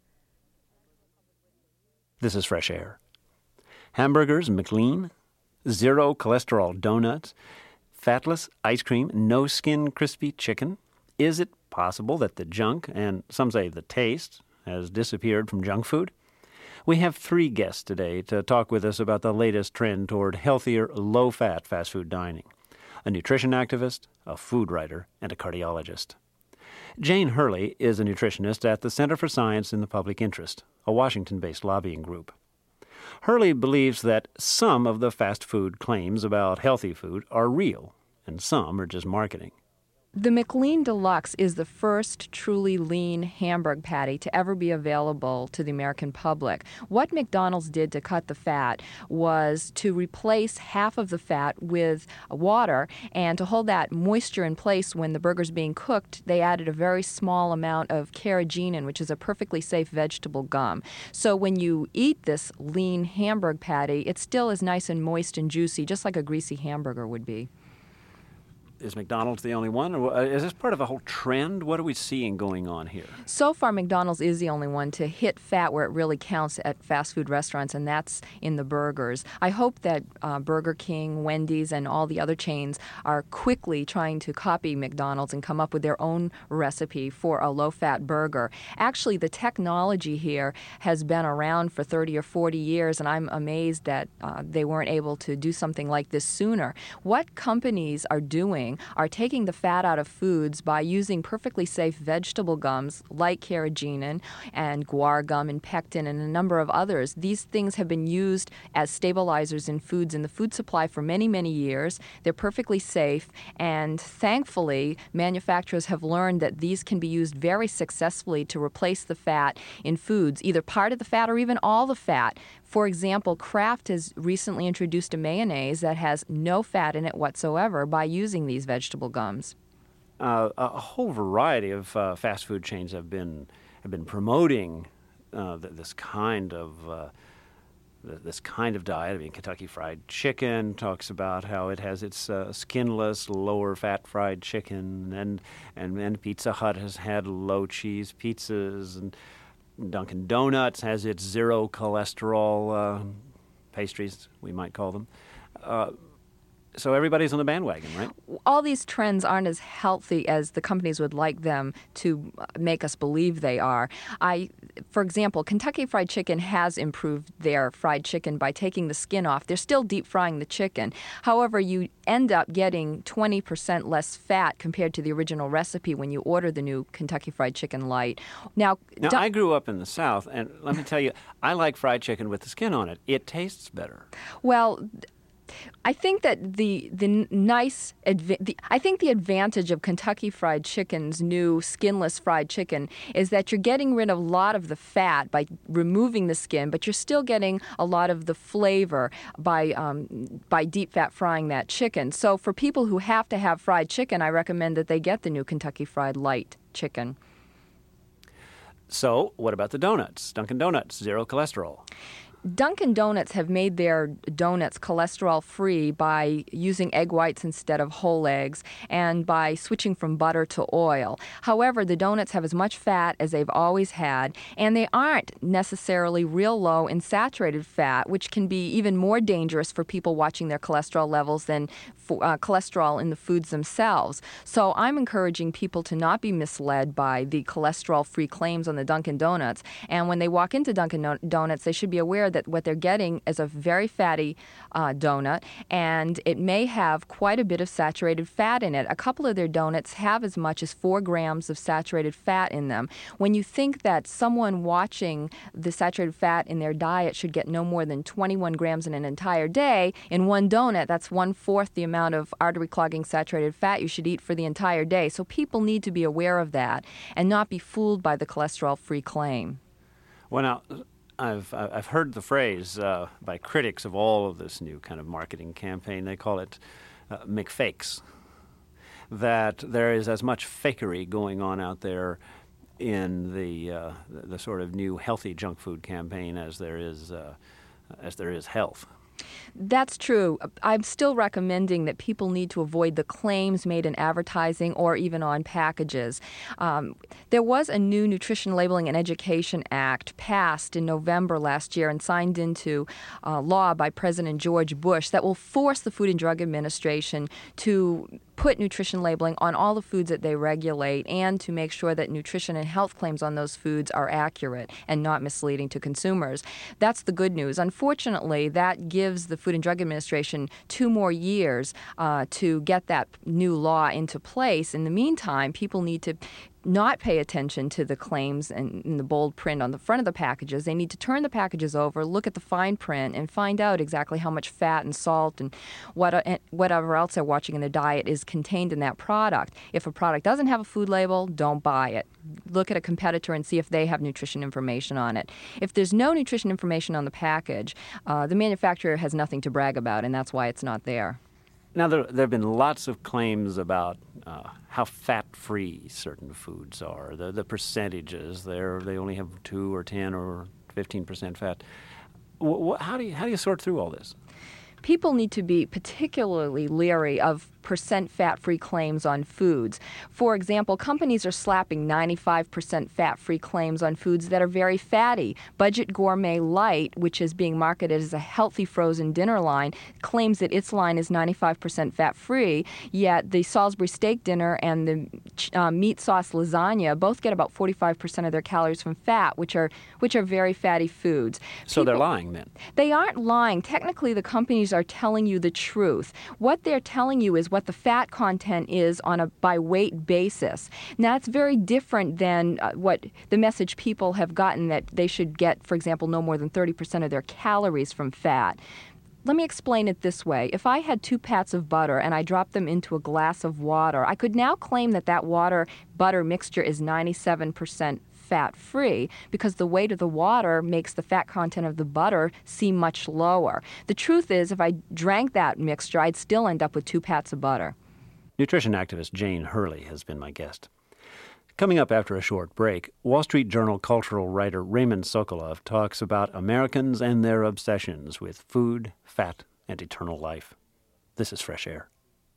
This is Fresh Air. Hamburgers McLean, zero cholesterol donuts, fatless ice cream, no skin crispy chicken. Is it possible that the junk, and some say the taste, has disappeared from junk food? We have three guests today to talk with us about the latest trend toward healthier, low-fat fast food dining. A nutrition activist, a food writer, and a cardiologist. Jane Hurley is a nutritionist at the Center for Science in the Public Interest, a Washington-based lobbying group. Hurley believes that some of the fast food claims about healthy food are real, and some are just marketing. The McLean Deluxe is the first truly lean hamburg patty to ever be available to the American public. What McDonald's did to cut the fat was to replace half of the fat with water, and to hold that moisture in place when the burger's being cooked, they added a very small amount of carrageenan, which is a perfectly safe vegetable gum. So when you eat this lean hamburg patty, it still is nice and moist and juicy, just like a greasy hamburger would be. Is McDonald's the only one, or is this part of a whole trend? What are we seeing going on here? So far, McDonald's is the only one to hit fat where it really counts at fast food restaurants, and that's in the burgers. I hope that uh, Burger King, Wendy's, and all the other chains are quickly trying to copy McDonald's and come up with their own recipe for a low-fat burger. Actually, the technology here has been around for thirty or forty years, and I'm amazed that uh, they weren't able to do something like this sooner. What companies are doing are taking the fat out of foods by using perfectly safe vegetable gums like carrageenan and guar gum and pectin and a number of others. These things have been used as stabilizers in foods in the food supply for many, many years. They're perfectly safe, and thankfully, manufacturers have learned that these can be used very successfully to replace the fat in foods, either part of the fat or even all the fat. For example, Kraft has recently introduced a mayonnaise that has no fat in it whatsoever by using these vegetable gums. Uh, a whole variety of uh, fast food chains have been have been promoting uh, th- this kind of uh, th- this kind of diet. I mean, Kentucky Fried Chicken talks about how it has its uh, skinless, lower fat fried chicken, and and and Pizza Hut has had low cheese pizzas, and Dunkin' Donuts has its zero cholesterol uh, pastries, we might call them. Uh, so everybody's on the bandwagon, right? All these trends aren't as healthy as the companies would like them to make us believe they are. I, for example, Kentucky Fried Chicken has improved their fried chicken by taking the skin off. They're still deep frying the chicken. However, you end up getting twenty percent less fat compared to the original recipe when you order the new Kentucky Fried Chicken Light. Now, now do- I grew up in the South, and let me tell you, I like fried chicken with the skin on it. It tastes better. Well, I think that the the nice adva- the, I think the advantage of Kentucky Fried Chicken's new skinless fried chicken is that you're getting rid of a lot of the fat by removing the skin, but you're still getting a lot of the flavor by um, by deep fat frying that chicken. So for people who have to have fried chicken, I recommend that they get the new Kentucky Fried Light chicken. So what about the donuts? Dunkin' Donuts, zero cholesterol. Dunkin' Donuts have made their donuts cholesterol-free by using egg whites instead of whole eggs and by switching from butter to oil. However, the donuts have as much fat as they've always had, and they aren't necessarily real low in saturated fat, which can be even more dangerous for people watching their cholesterol levels than uh, cholesterol in the foods themselves. So I'm encouraging people to not be misled by the cholesterol-free claims on the Dunkin' Donuts. And when they walk into Dunkin' Donuts, they should be aware that what they're getting is a very fatty uh, donut, and it may have quite a bit of saturated fat in it. A couple of their donuts have as much as four grams of saturated fat in them. When you think that someone watching the saturated fat in their diet should get no more than twenty-one grams in an entire day, in one donut, that's one-fourth the amount of artery-clogging saturated fat you should eat for the entire day. So people need to be aware of that and not be fooled by the cholesterol-free claim. Well, now, I've I've heard the phrase uh, by critics of all of this new kind of marketing campaign. They call it uh, McFakes. That there is as much fakery going on out there in the uh, the sort of new healthy junk food campaign as there is uh, as there is health. That's true. I'm still recommending that people need to avoid the claims made in advertising or even on packages. Um, there was a new Nutrition Labeling and Education Act passed in November last year and signed into uh, law by President George Bush that will force the Food and Drug Administration to put nutrition labeling on all the foods that they regulate and to make sure that nutrition and health claims on those foods are accurate and not misleading to consumers. That's the good news. Unfortunately, that gives the Food and Drug Administration two more years uh, to get that new law into place. In the meantime, people need to not pay attention to the claims and, and the bold print on the front of the packages. They need to turn the packages over, look at the fine print, and find out exactly how much fat and salt and what, uh, whatever else they're watching in their diet is contained in that product. If a product doesn't have a food label, don't buy it. Look at a competitor and see if they have nutrition information on it. If there's no nutrition information on the package, uh, the manufacturer has nothing to brag about, and that's why it's not there. Now, there, there have been lots of claims about uh, how fat-free certain foods are, the, the percentages. They're, they only have two or ten or fifteen percent fat. W- wh- how do you, how do you sort through all this? People need to be particularly leery of percent fat-free claims on foods. For example, companies are slapping ninety-five percent fat-free claims on foods that are very fatty. Budget Gourmet Light, which is being marketed as a healthy frozen dinner line, claims that its line is ninety-five percent fat-free, yet the Salisbury steak dinner and the uh, meat sauce lasagna both get about forty-five percent of their calories from fat, which are which are very fatty foods. So People, they're lying then? They aren't lying. Technically, the companies are telling you the truth. What they're telling you is what the fat content is on a by weight basis. Now, that's very different than uh, what the message people have gotten that they should get, for example, no more than thirty percent of their calories from fat. Let me explain it this way. If I had two pats of butter and I dropped them into a glass of water, I could now claim that that water-butter mixture is ninety-seven percent fat-free because the weight of the water makes the fat content of the butter seem much lower. The truth is, if I drank that mixture, I'd still end up with two pats of butter. Nutrition activist Jane Hurley has been my guest. Coming up after a short break, Wall Street Journal cultural writer Raymond Sokolov talks about Americans and their obsessions with food, fat, and eternal life. This is Fresh Air.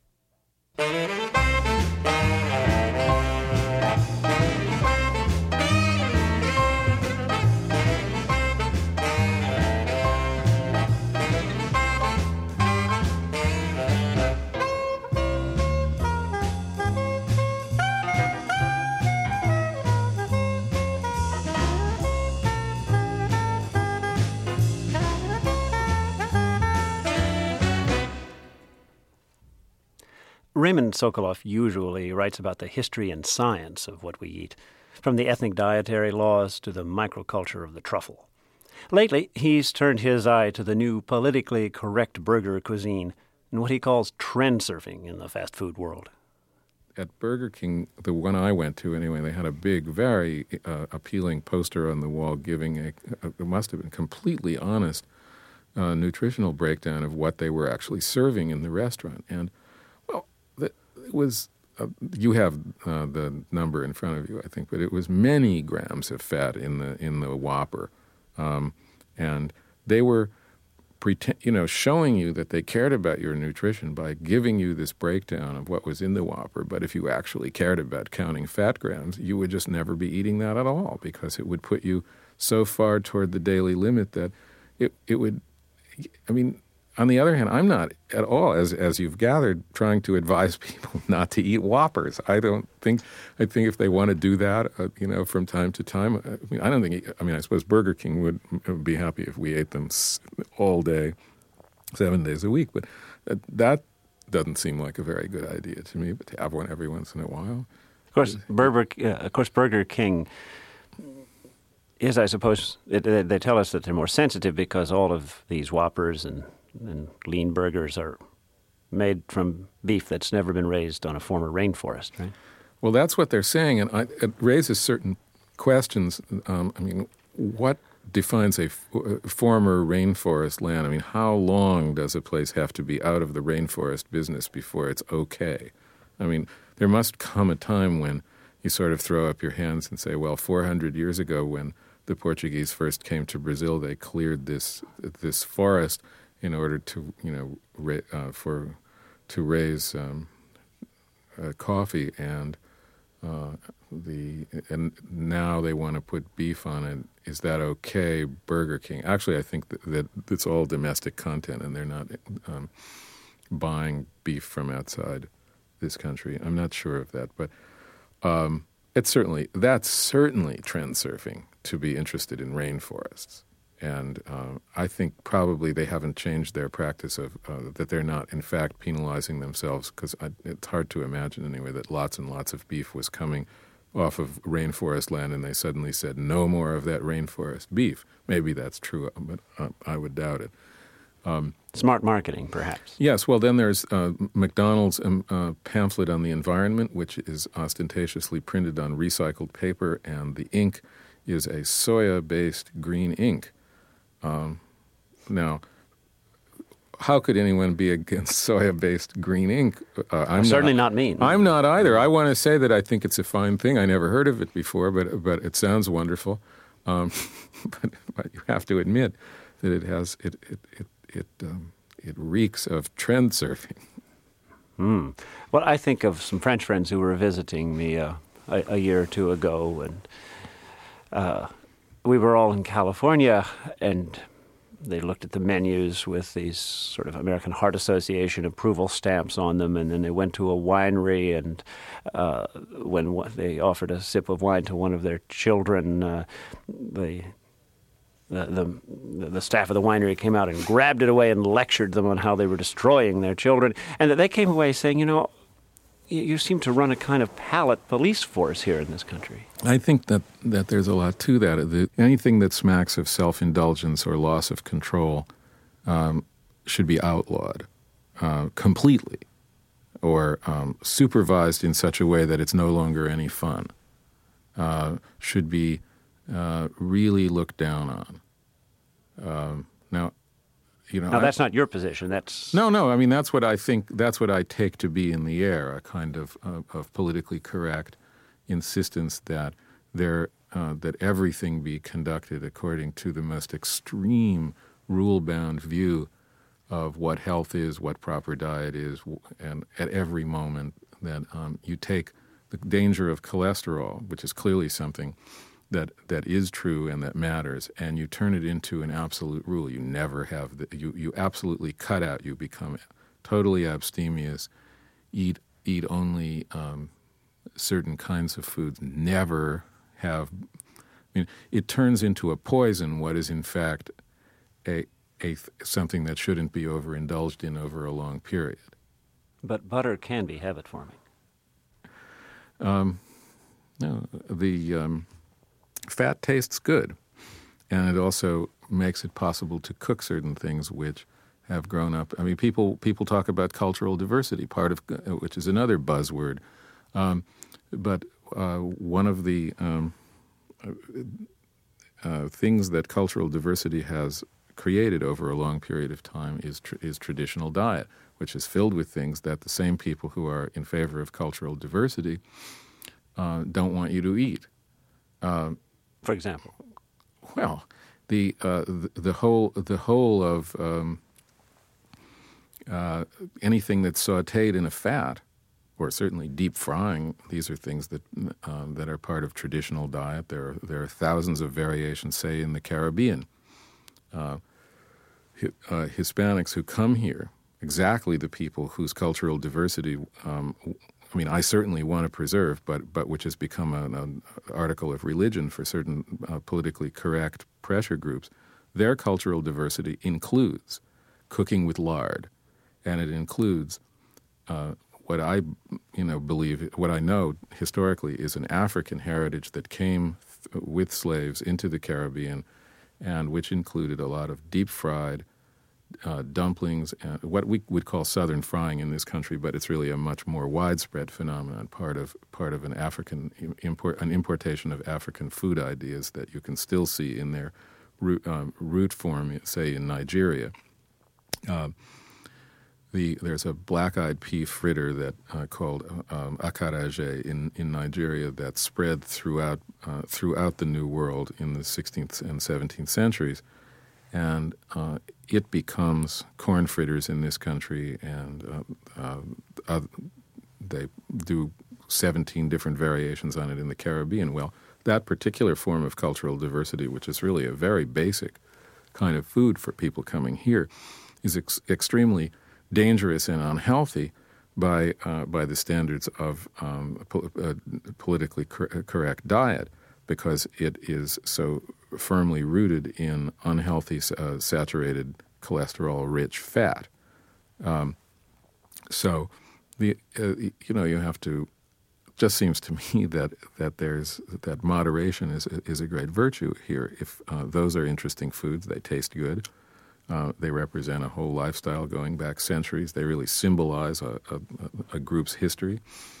Raymond Sokolov usually writes about the history and science of what we eat, from the ethnic dietary laws to the microculture of the truffle. Lately, he's turned his eye to the new politically correct burger cuisine and what he calls trend surfing in the fast food world. At Burger King, the one I went to anyway, they had a big, very uh, appealing poster on the wall giving a, a it must have been completely honest uh, nutritional breakdown of what they were actually serving in the restaurant. And it was, uh, you have uh, the number in front of you, I think, but it was many grams of fat in the in the Whopper. Um, and they were pretend, you know, showing you that they cared about your nutrition by giving you this breakdown of what was in the Whopper. But if you actually cared about counting fat grams, you would just never be eating that at all, because it would put you so far toward the daily limit that it it would, I mean, on the other hand, I'm not at all, as as you've gathered, trying to advise people not to eat Whoppers. I don't think, I think if they want to do that, uh, you know, from time to time, I mean, I don't think, I mean, I suppose Burger King would, would be happy if we ate them all day, seven days a week, but that doesn't seem like a very good idea to me, but to have one every once in a while. Of course, Burger, uh, of course, Burger King is, I suppose, it, they tell us that they're more sensitive because all of these Whoppers and and lean burgers are made from beef that's never been raised on a former rainforest, right? Well, that's what they're saying, and I, it raises certain questions. Um, I mean, what defines a, f- a former rainforest land? I mean, how long does a place have to be out of the rainforest business before it's okay? I mean, there must come a time when you sort of throw up your hands and say, well, four hundred years ago when the Portuguese first came to Brazil, they cleared this this forest in order to, you know, ra- uh, for to raise um, uh, coffee, and uh, the and now they want to put beef on it. Is that okay, Burger King? Actually, I think that, that it's all domestic content, and they're not um, buying beef from outside this country. I'm not sure of that, but um, it's certainly that's certainly trend surfing to be interested in rainforests. And uh, I think probably they haven't changed their practice of uh, that they're not, in fact, penalizing themselves, because it's hard to imagine anyway that lots and lots of beef was coming off of rainforest land and they suddenly said no more of that rainforest beef. Maybe that's true, but uh, I would doubt it. Um, Smart marketing, perhaps. Yes. Well, then there's uh, McDonald's um, uh, pamphlet on the environment, which is ostentatiously printed on recycled paper, and the ink is a soya-based green ink. Um, now, how could anyone be against soya-based green ink? Uh, I'm certainly not, not me. I'm not either. I want to say that I think it's a fine thing. I never heard of it before, but but it sounds wonderful. Um, but, but you have to admit that it has it it it it, um, it reeks of trend surfing. Hmm. Well, I think of some French friends who were visiting me uh, a, a year or two ago, and. Uh, We were all in California, and they looked at the menus with these sort of American Heart Association approval stamps on them, and then they went to a winery, and uh, when w- they offered a sip of wine to one of their children, uh, the, the the the staff of the winery came out and grabbed it away and lectured them on how they were destroying their children, and that they came away saying, you know, you seem to run a kind of palate police force here in this country. I think that, that there's a lot to that. The, anything that smacks of self-indulgence or loss of control um, should be outlawed uh, completely, or um, supervised in such a way that it's no longer any fun. Uh, should be uh, really looked down on. Um, now, You know, now, that's I, not your position. That's no, no. I mean, that's what I think. That's what I take to be in the air, a kind of of, of politically correct insistence that there uh, that everything be conducted according to the most extreme rule-bound view of what health is, what proper diet is, and at every moment that um, you take the danger of cholesterol, which is clearly something that that is true and that matters, and you turn it into an absolute rule. You never have the, you you absolutely cut out. You become totally abstemious. Eat eat only um, certain kinds of foods. Never have. I mean, it turns into a poison. What is in fact a a something that shouldn't be overindulged in over a long period. But butter can be habit forming. Um, no, the. Um, Fat tastes good, and it also makes it possible to cook certain things which have grown up. I mean, people people talk about cultural diversity, part of which is another buzzword. Um, but uh, one of the um, uh, things that cultural diversity has created over a long period of time is tr- is traditional diet, which is filled with things that the same people who are in favor of cultural diversity uh, don't want you to eat. Uh, For example? Well, the uh, the, the whole the whole of um, uh, anything that's sautéed in a fat, or certainly deep frying. These are things that um, that are part of traditional diet. There are, there are thousands of variations, say in the Caribbean. Uh, uh, Hispanics who come here, exactly the people whose cultural diversity, um, I mean, I certainly want to preserve, but but which has become an, an article of religion for certain uh, politically correct pressure groups. Their cultural diversity includes cooking with lard, and it includes uh, what I, you know, believe, what I know historically is an African heritage that came th- with slaves into the Caribbean, and which included a lot of deep-fried uh, dumplings, and what we would call Southern frying in this country, but it's really a much more widespread phenomenon, part of part of an African import, an importation of African food ideas that you can still see in their root, um, root form, say in Nigeria. Uh, The, there's a black-eyed pea fritter that uh, called um, akaraje in, in Nigeria that spread throughout uh, throughout the New World in the sixteenth and seventeenth centuries, and uh, it becomes corn fritters in this country, and uh, uh, uh, they do seventeen different variations on it in the Caribbean. Well, that particular form of cultural diversity, which is really a very basic kind of food for people coming here, is ex- extremely dangerous and unhealthy by uh, by the standards of um, po- uh, politically cor- correct diet, because it is so firmly rooted in unhealthy uh, saturated cholesterol-rich fat. Um, so, the uh, you know you have to. Just seems to me that that there's that moderation is is a great virtue here. If uh, those are interesting foods, they taste good. Uh, they represent a whole lifestyle going back centuries. They really symbolize a, a, a group's history.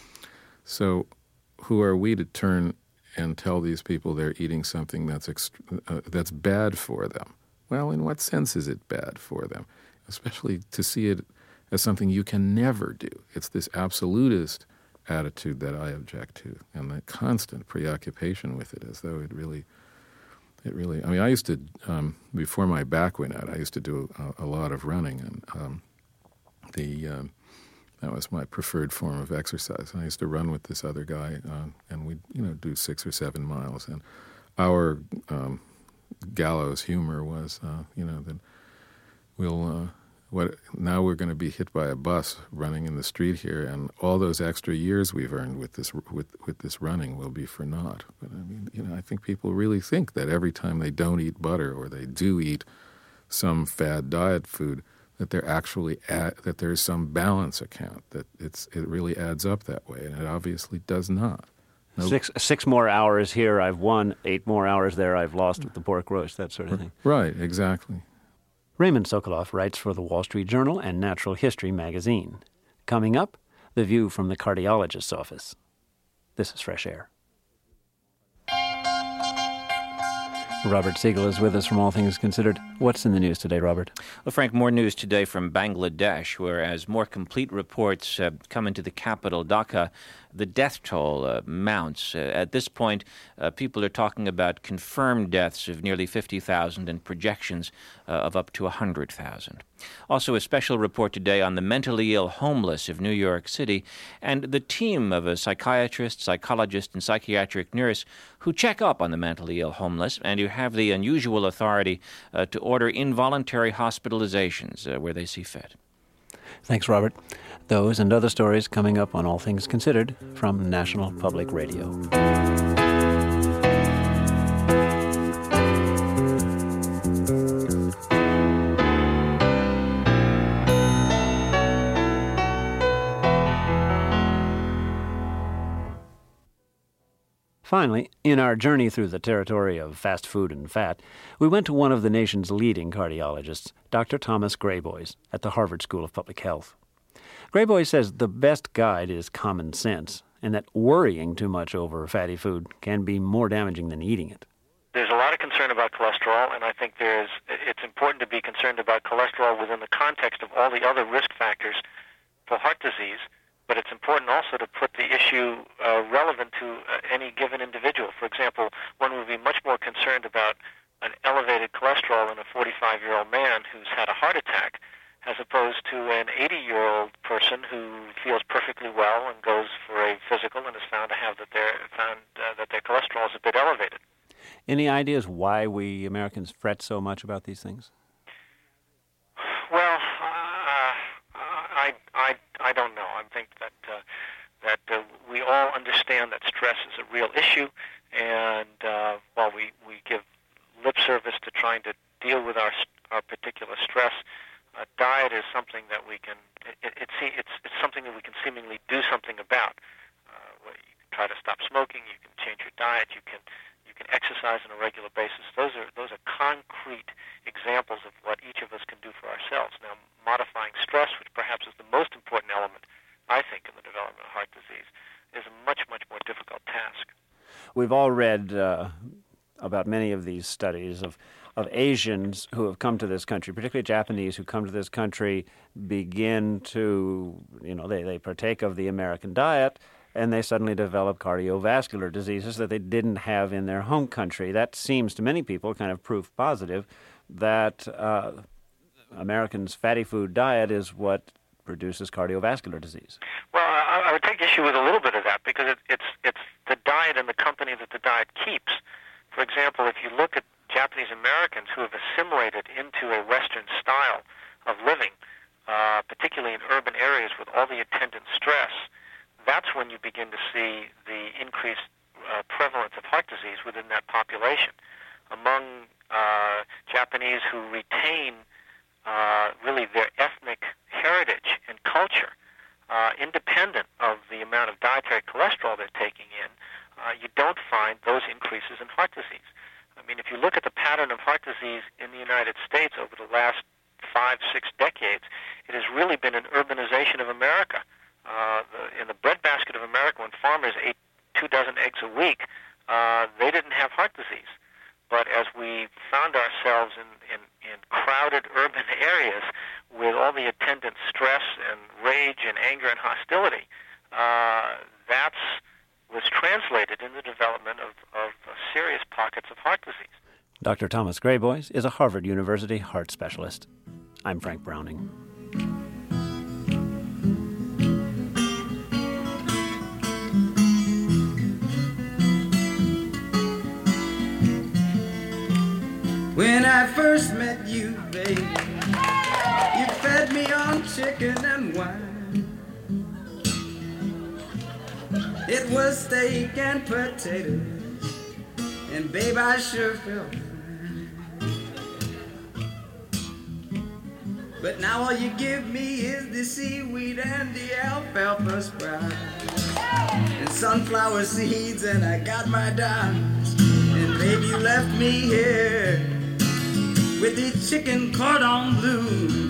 So who are we to turn and tell these people they're eating something that's ext- uh, that's bad for them? Well, in what sense is it bad for them? Especially to see it as something you can never do. It's this absolutist attitude that I object to, and the constant preoccupation with it, as though it really... It really, I mean, I used to, um, before my back went out, I used to do a, a lot of running, and um, the um, that was my preferred form of exercise. And I used to run with this other guy, uh, and we'd, you know, do six or seven miles. And our um, gallows humor was, uh, you know, that we'll, uh, what now we're going to be hit by a bus running in the street here, and all those extra years we've earned with this with with this running will be for naught. But I mean, you know, I think people really think that every time they don't eat butter or they do eat some fad diet food, that they're actually at, that there's some balance account, that it's it really adds up that way, and it obviously does not. Nope. Six six more hours here I've won, eight more hours there I've lost with the pork roast, that sort of thing. Right, exactly. Raymond Sokoloff writes for the Wall Street Journal and Natural History magazine. Coming up, the view from the cardiologist's office. This is Fresh Air. Robert Siegel is with us from All Things Considered. What's in the news today, Robert? Well, Frank, more news today from Bangladesh, where as more complete reports uh, come into the capital, Dhaka, the death toll uh, mounts. Uh, at this point, uh, people are talking about confirmed deaths of nearly fifty thousand and projections uh, of up to one hundred thousand. Also, a special report today on the mentally ill homeless of New York City and the team of a psychiatrist, psychologist, and psychiatric nurse who check up on the mentally ill homeless and who have the unusual authority uh, to order involuntary hospitalizations uh, where they see fit. Thanks, Robert. Those and other stories coming up on All Things Considered from National Public Radio. Finally, in our journey through the territory of fast food and fat, we went to one of the nation's leading cardiologists, Doctor Thomas Greyboys, at the Harvard School of Public Health. Greyboys says the best guide is common sense, and that worrying too much over fatty food can be more damaging than eating it. There's a lot of concern about cholesterol, and I think there's it's important to be concerned about cholesterol within the context of all the other risk factors for heart disease. But it's important also to put the issue uh, relevant to uh, any given individual. For example, one would be much more concerned about an elevated cholesterol in a forty-five-year-old man who's had a heart attack as opposed to an eighty-year-old person who feels perfectly well and goes for a physical and is found to have that their found uh, that their cholesterol is a bit elevated. Any ideas why we Americans fret so much about these things? Well, uh, I, I, I don't know. I think that uh, that uh, we all understand that stress is a real issue, and uh, while we, we give lip service to trying to deal with our our particular stress, uh, diet is something that we can. It, it, it's it's something that we can seemingly do something about. Uh, well, you can try to stop smoking. You can change your diet. You can. You can exercise on a regular basis. Those are those are concrete examples of what each of us can do for ourselves. Now, modifying stress, which perhaps is the most important element, I think, in the development of heart disease, is a much, much more difficult task. We've all read uh, about many of these studies of, of Asians who have come to this country, particularly Japanese who come to this country, begin to, you know, they, they partake of the American diet, and they suddenly develop cardiovascular diseases that they didn't have in their home country. That seems to many people kind of proof positive that uh, Americans' fatty food diet is what produces cardiovascular disease. Well, I, I would take issue with a little bit of that because it, it's it's the diet and the company that the diet keeps. For example, if you look at Japanese Americans who have assimilated into a Western style of living, uh, particularly in urban areas with all the attendant stress, that's when you begin to see the increased uh, prevalence of heart disease within that population. Among uh, Japanese who retain uh, really their ethnic heritage and culture, uh, independent of the amount of dietary cholesterol they're taking in, uh, you don't find those increases in heart disease. I mean, if you look at the pattern of heart disease in the United States over the last five, six decades, it has really been an urbanization of America. Uh, the, in the breadbasket of America, when farmers ate two dozen eggs a week, uh, they didn't have heart disease. But as we found ourselves in, in, in crowded urban areas with all the attendant stress and rage and anger and hostility, uh, that was translated in the development of, of serious pockets of heart disease. Doctor Thomas Greyboys is a Harvard University heart specialist. I'm Frank Browning. When I first met you, baby, you fed me on chicken and wine. It was steak and potatoes, and babe, I sure felt fine. But now all you give me is the seaweed and the alfalfa sprout, and sunflower seeds, and I got my dimes. And babe, you left me here with the chicken cordon bleu.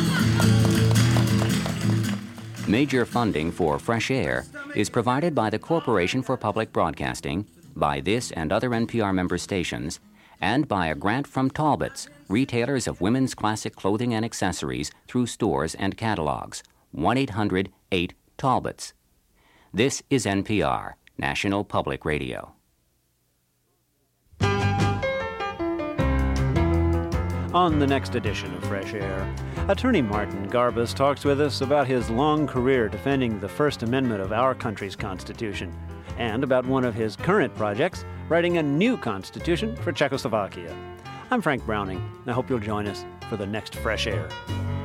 Major funding for Fresh Air is provided by the Corporation for Public Broadcasting, by this and other N P R member stations, and by a grant from Talbots, retailers of women's classic clothing and accessories through stores and catalogs. one eight hundred eight Talbots. This is N P R, National Public Radio. On the next edition of Fresh Air, attorney Martin Garbus talks with us about his long career defending the First Amendment of our country's Constitution, and about one of his current projects, writing a new Constitution for Czechoslovakia. I'm Frank Browning. I hope you'll join us for the next Fresh Air.